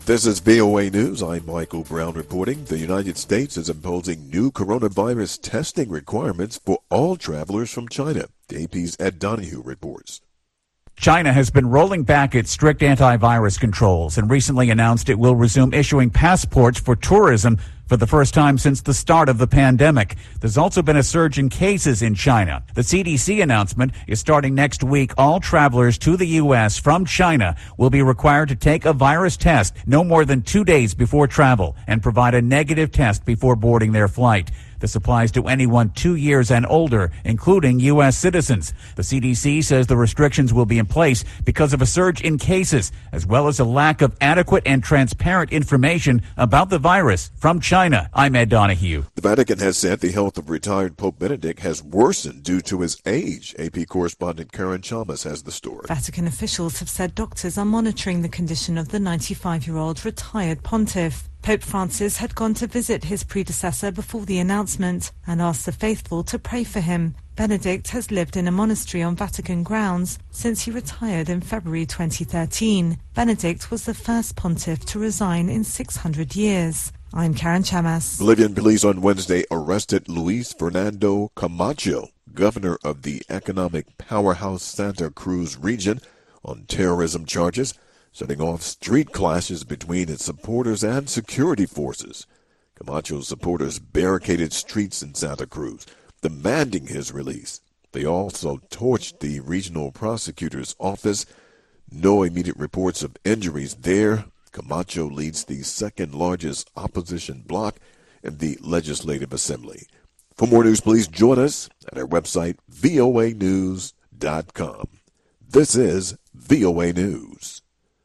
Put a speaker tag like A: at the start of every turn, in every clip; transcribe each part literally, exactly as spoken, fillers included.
A: This is V O A News. I'm Michael Brown reporting. The United States is imposing new coronavirus testing requirements for all travelers from China. The A P's Ed Donahue reports.
B: China has been rolling back its strict antivirus controls and recently announced it will resume issuing passports for tourism for the first time since the start of the pandemic. There's also been a surge in cases in China. The C D C announcement is starting next week. All travelers to the U S from China will be required to take a virus test no more than two days before travel and provide a negative test before boarding their flight. This applies to anyone two years and older, including U S citizens. The C D C says the restrictions will be in place because of a surge in cases, as well as a lack of adequate and transparent information about the virus from China. I'm Ed Donahue.
A: The Vatican has said the health of retired Pope Benedict has worsened due to his age. A P correspondent Karen Chalmers has the story.
C: Vatican officials have said doctors are monitoring the condition of the ninety-five-year-old retired pontiff. Pope Francis had gone to visit his predecessor before the announcement and asked the faithful to pray for him. Benedict has lived in a monastery on Vatican grounds since he retired in February twenty thirteen. Benedict was the first pontiff to resign in six hundred years. I'm Karen Chamas.
A: Bolivian police on Wednesday arrested Luis Fernando Camacho, governor of the economic powerhouse Santa Cruz region, on terrorism charges, setting off street clashes between its supporters and security forces. Camacho's supporters barricaded streets in Santa Cruz, demanding his release. They also torched the regional prosecutor's office. No immediate reports of injuries there. Camacho leads the second largest opposition bloc in the Legislative Assembly. For more news, please join us at our website, V O A news dot com. This is V O A News.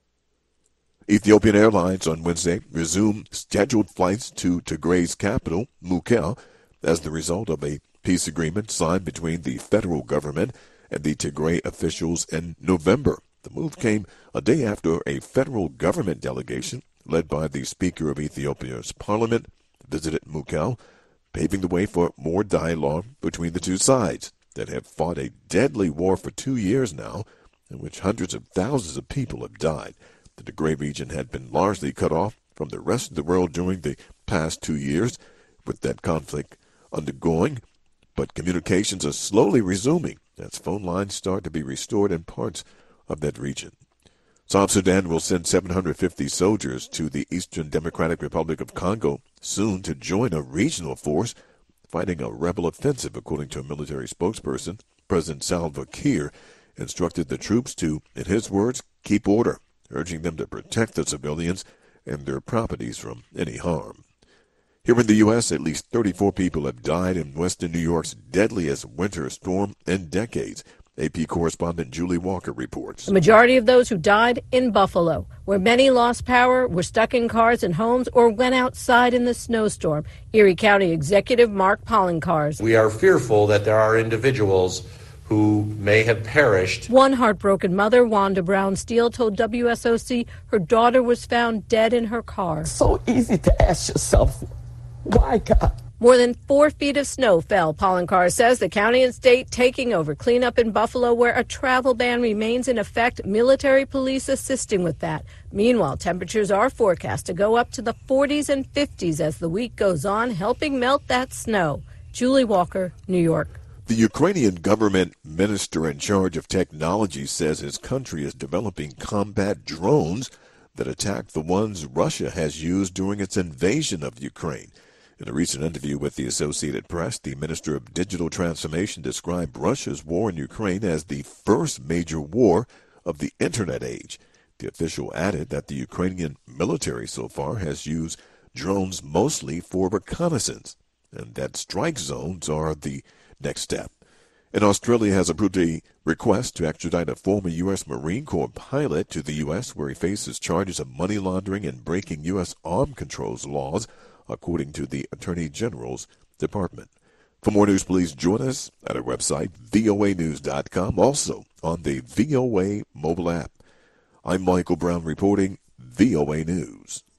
A: Ethiopian Airlines on Wednesday resumed scheduled flights to Tigray's capital, Mekelle, as the result of a peace agreement signed between the federal government and the Tigray officials in November. The move came a day after a federal government delegation, led by the Speaker of Ethiopia's parliament, visited Mekelle, paving the way for more dialogue between the two sides that have fought a deadly war for two years now, in which hundreds of thousands of people have died. The Tigray region had been largely cut off from the rest of the world during the past two years, with that conflict undergoing, but communications are slowly resuming as phone lines start to be restored in parts of that region. South Sudan will send seven hundred fifty soldiers to the Eastern Democratic Republic of Congo soon to join a regional force fighting a rebel offensive, according to a military spokesperson. President Salva Kiir instructed the troops to, in his words, keep order, urging them to protect the civilians and their properties from any harm. Here in the U S, at least thirty-four people have died in western New York's deadliest winter storm in decades. A P correspondent Julie Walker reports.
D: The majority of those who died in Buffalo, where many lost power, were stuck in cars and homes, or went outside in the snowstorm. Erie County Executive Mark Poloncarz.
E: We are fearful that there are individuals who may have perished.
D: One heartbroken mother, Wanda Brown Steele, told W S O C her daughter was found dead in her car.
F: So easy to ask yourself, why, God?
D: More than four feet of snow fell, Poloncarz says. The county and state taking over cleanup in Buffalo, where a travel ban remains in effect. Military police assisting with that. Meanwhile, temperatures are forecast to go up to the forties and fifties as the week goes on, helping melt that snow. Julie Walker, New York.
A: The Ukrainian government minister in charge of technology says his country is developing combat drones that attack the ones Russia has used during its invasion of Ukraine. In a recent interview with the Associated Press, the Minister of Digital Transformation described Russia's war in Ukraine as the first major war of the Internet age. The official added that the Ukrainian military so far has used drones mostly for reconnaissance, and that strike zones are the next step. And Australia has approved a request to extradite a former U S Marine Corps pilot to the U S, where he faces charges of money laundering and breaking U S arms controls laws, according to the Attorney General's Department. For more news, please join us at our website, V O A news dot com, also on the V O A mobile app. I'm Michael Brown reporting V O A News.